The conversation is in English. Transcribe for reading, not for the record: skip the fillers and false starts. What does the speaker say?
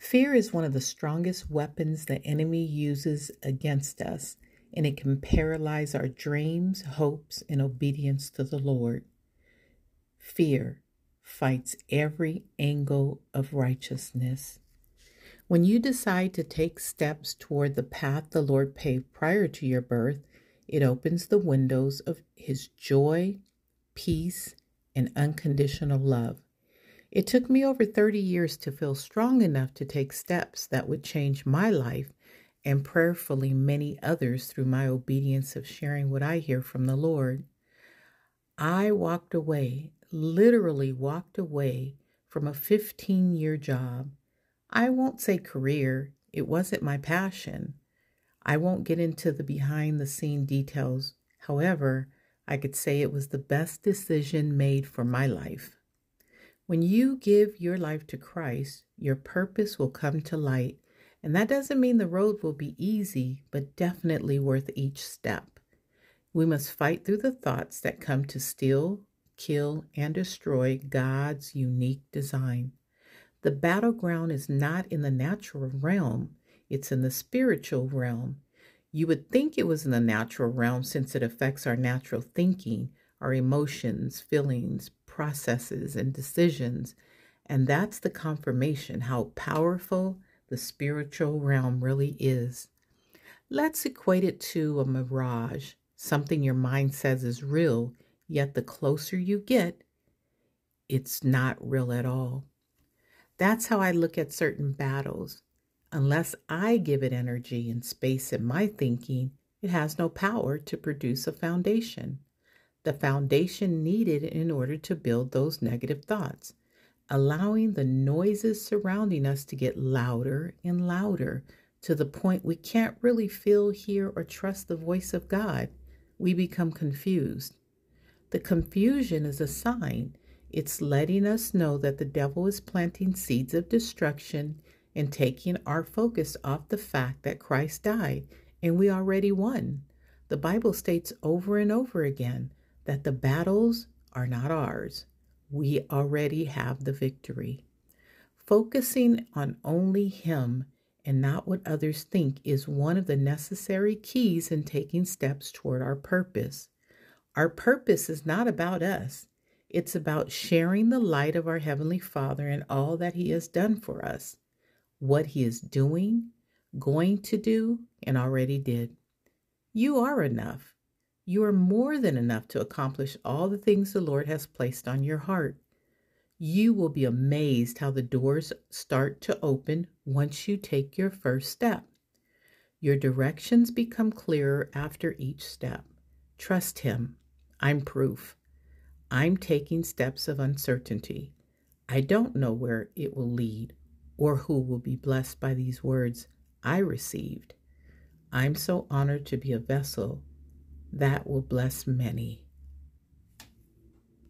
Fear is one of the strongest weapons the enemy uses against us, and it can paralyze our dreams, hopes, and obedience to the Lord. Fear fights every angle of righteousness. When you decide to take steps toward the path the Lord paved prior to your birth, it opens the windows of His joy, peace, and unconditional love. It took me over 30 years to feel strong enough to take steps that would change my life and prayerfully many others through my obedience of sharing what I hear from the Lord. I walked away, literally walked away from a 15-year job. I won't say career, it wasn't my passion. I won't get into the behind-the-scene details. However, I could say it was the best decision made for my life. When you give your life to Christ, your purpose will come to light. And that doesn't mean the road will be easy, but definitely worth each step. We must fight through the thoughts that come to steal, kill, and destroy God's unique design. The battleground is not in the natural realm, it's in the spiritual realm. You would think it was in the natural realm since it affects our natural thinking, our emotions, feelings, processes, and decisions. And that's the confirmation how powerful the spiritual realm really is. Let's equate it to a mirage, something your mind says is real, yet the closer you get, it's not real at all. That's how I look at certain battles. Unless I give it energy and space in my thinking, it has no power to produce a foundation. The foundation needed in order to build those negative thoughts, allowing the noises surrounding us to get louder and louder to the point we can't really feel, hear, or trust the voice of God. We become confused. The confusion is a sign. It's letting us know that the devil is planting seeds of destruction and taking our focus off the fact that Christ died and we already won. The Bible states over and over again that the battles are not ours. We already have the victory. Focusing on only Him and not what others think is one of the necessary keys in taking steps toward our purpose. Our purpose is not about us. It's about sharing the light of our Heavenly Father and all that He has done for us, what He is doing, going to do, and already did. You are enough. You are more than enough to accomplish all the things the Lord has placed on your heart. You will be amazed how the doors start to open once you take your first step. Your directions become clearer after each step. Trust Him. I'm proof. I'm taking steps of uncertainty. I don't know where it will lead or who will be blessed by these words I received. I'm so honored to be a vessel that will bless many.